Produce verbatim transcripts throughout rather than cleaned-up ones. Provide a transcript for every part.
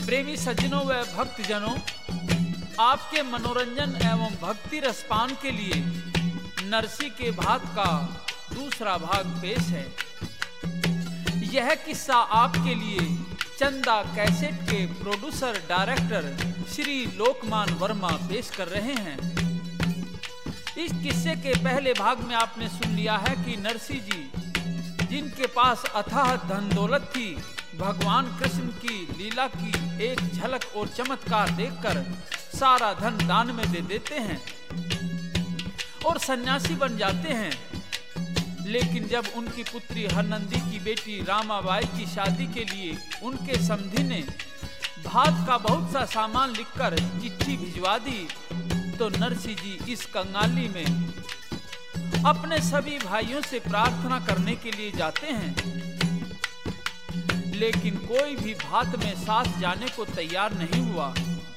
प्रेमी सज्जनों व भक्तजनों, आपके मनोरंजन एवं भक्ति रसपान के लिए नरसी के भात का दूसरा भाग पेश है। यह किस्सा आपके लिए चंदा कैसेट के प्रोड्यूसर डायरेक्टर श्री लोकमान वर्मा पेश कर रहे हैं। इस किस्से के पहले भाग में आपने सुन लिया है कि नरसी जी, जिनके पास अथाह धन दौलत थी, भगवान कृष्ण की लीला की एक झलक और चमत्कार देखकर सारा धन दान में दे देते हैं और सन्यासी बन जाते हैं। लेकिन जब उनकी पुत्री हरनंदी की बेटी रामाबाई की शादी के लिए उनके समधी ने भात का बहुत सा सामान लिखकर चिट्ठी भिजवा दी, तो नरसी जी इस कंगाली में अपने सभी भाइयों से प्रार्थना करने के लिए जाते हैं। लेकिन कोई भी भात में साथ जाने को तैयार नहीं हुआ।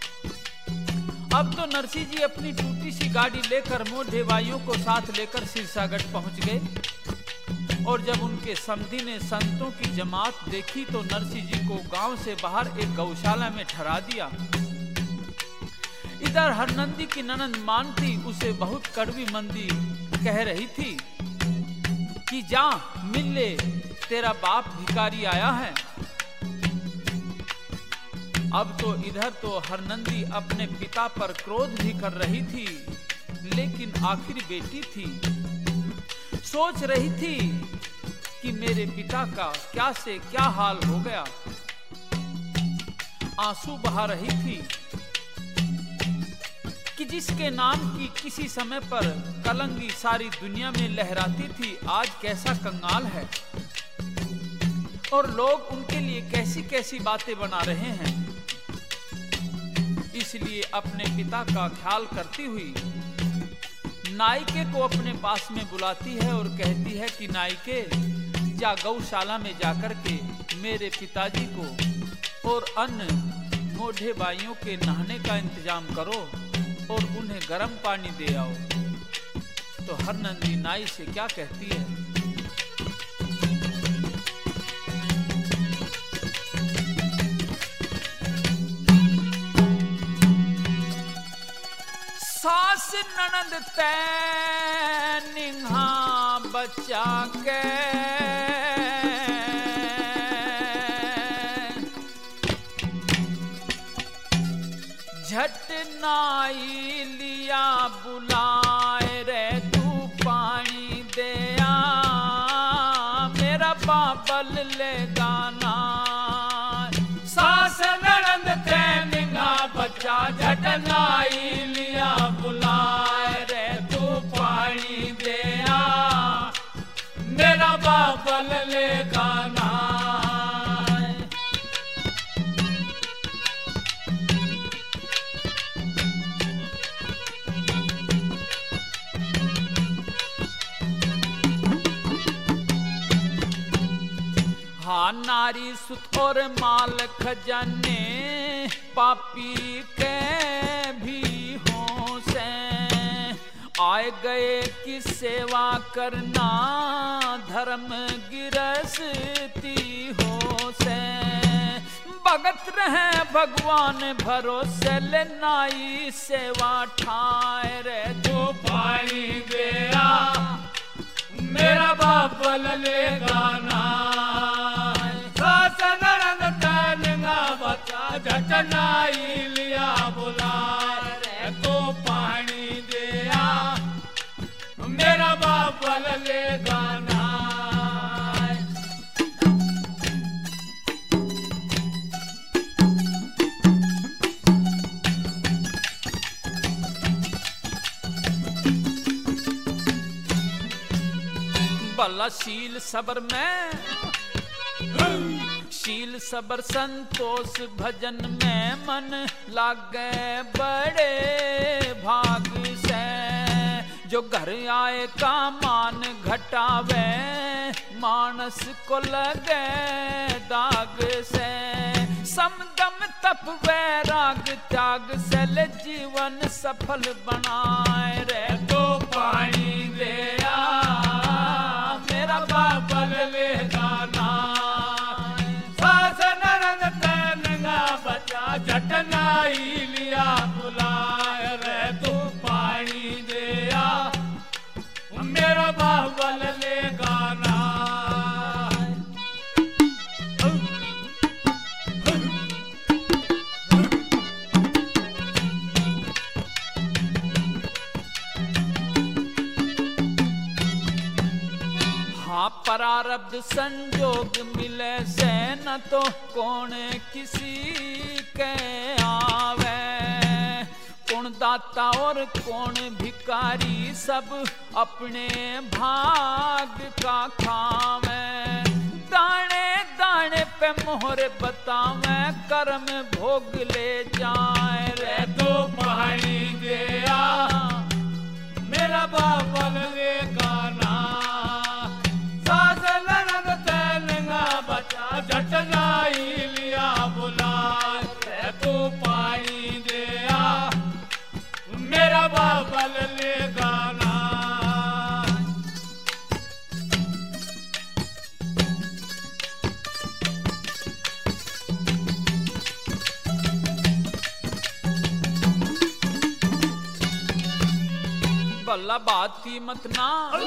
अब तो नरसी जी अपनी टूटी सी गाड़ी लेकर मोढे भाइयों को साथ लेकर सिरसागढ़ पहुंच गए और जब उनके समधी ने संतों की जमात देखी तो नरसी जी को गांव से बाहर एक गौशाला में ठहरा दिया। इधर हरनंदी की ननंद मानती उसे बहुत कड़वी मंदी कह रही थी कि जा मिल ले, तेरा बाप भिखारी आया है। अब तो इधर तो हरनंदी अपने पिता पर क्रोध भी कर रही थी, लेकिन आखिर बेटी थी, सोच रही थी कि मेरे पिता का क्या से क्या हाल हो गया। आंसू बहा रही थी कि जिसके नाम की किसी समय पर कलंगी सारी दुनिया में लहराती थी, आज कैसा कंगाल है और लोग उनके लिए कैसी कैसी बातें बना रहे हैं। इसलिए अपने पिता का ख्याल करती हुई नायके को अपने पास में बुलाती है और कहती है कि नायके, जा गौशाला में जाकर के मेरे पिताजी को और अन्य मोढे भाइयों के नहाने का इंतजाम करो और उन्हें गर्म पानी दे आओ। तो हरनंदी नाई से क्या कहती है? सास ननद तै निहा बच्चा के झट नाई लिया बुलाए रे, तू पानी दे आ, मेरा बाबल ले गाना। सास ननद ते निगा बच्चा झट नाई लिया बुलाए रे, तू पानी दे आ, मेरा बाबल ले गाना। हाँ नारी सुत और माल खजाने पापी के भी हों से, आए गए की सेवा करना धर्म गिरस्ती हो से। भगत रहे भगवान भरोसे ले, नाई सेवा ठाए रे, तो पानी गया मेरा बाबल ले गाना। झट नाई लिया बुलाए रे, तो पानी दे आ, मेरा बाबल ले गाना। भला शील सबर में, शील सबर संतोष भजन में मन लागे बड़े भाग से। जो घर आए का मान घटावे, मानस को लगे दाग से। समदम तप वैराग त्याग से ले, जीवन सफल बनाए रे, तो पानी दे आ, मेरा बाबल ले गाना। सास ननद ते निगा बच्चा प्रारब्ध संजोग मिले से न तो कौन किसी के आवे। कौन दाता और कौन भिखारी सब अपने भाग का खावे। दाने दाने पे मोहर बतावे कर्म भोग ले जाए रे। तो पानी गया मेरा बाबल रे गाना सास लड़न तेलंगा बचा झटनाई लिया बुला। तो पानी गया मेरा बाबल रे गाना। भला बाती मत ना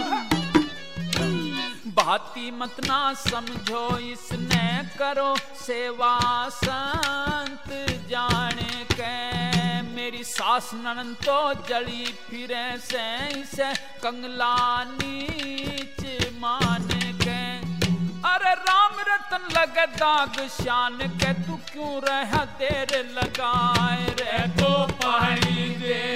बाती मत ना समझो इसने करो सेवा संत जाने के। मेरी सास ननन तो जड़ी फिरे से इसे कंगला नीच मान के। अरे राम रतन लगे दाग शान के तू क्यों रह देर लगाए रे। तो पानी दे